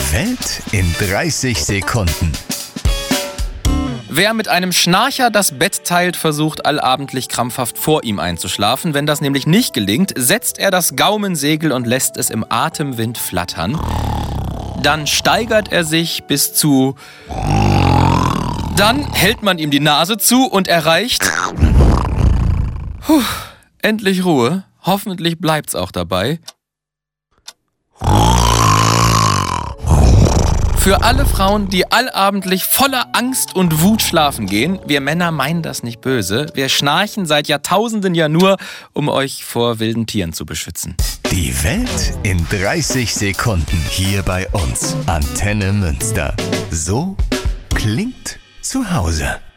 Die Welt in 30 Sekunden. Wer mit einem Schnarcher das Bett teilt, versucht allabendlich krampfhaft vor ihm einzuschlafen. Wenn das nämlich nicht gelingt, setzt er das Gaumensegel und lässt es im Atemwind flattern. Dann steigert er sich bis zu... Dann hält man ihm die Nase zu und erreicht... endlich Ruhe. Hoffentlich bleibt's auch dabei. Für alle Frauen, die allabendlich voller Angst und Wut schlafen gehen, wir Männer meinen das nicht böse. Wir schnarchen seit Jahrtausenden ja nur, um euch vor wilden Tieren zu beschützen. Die Welt in 30 Sekunden hier bei uns. Antenne Münster. So klingt zu Hause.